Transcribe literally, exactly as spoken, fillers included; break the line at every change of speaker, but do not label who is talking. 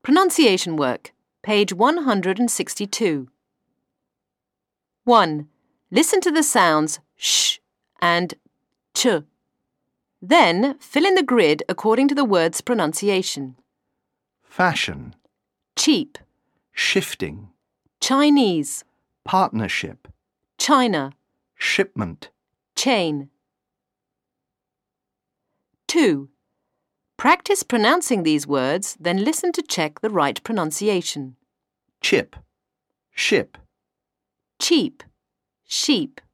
Pronunciation work, page one hundred sixty-two. one. Listen to the sounds sh and ch. Then fill in the grid according to the word's pronunciation.
Fashion,
Cheap,
shifting,
Chinese,
partnership,
China,
shipment.
chain. two. Practice pronouncing these words, then listen to check the right pronunciation.
Chip, ship.
Cheap, sheep.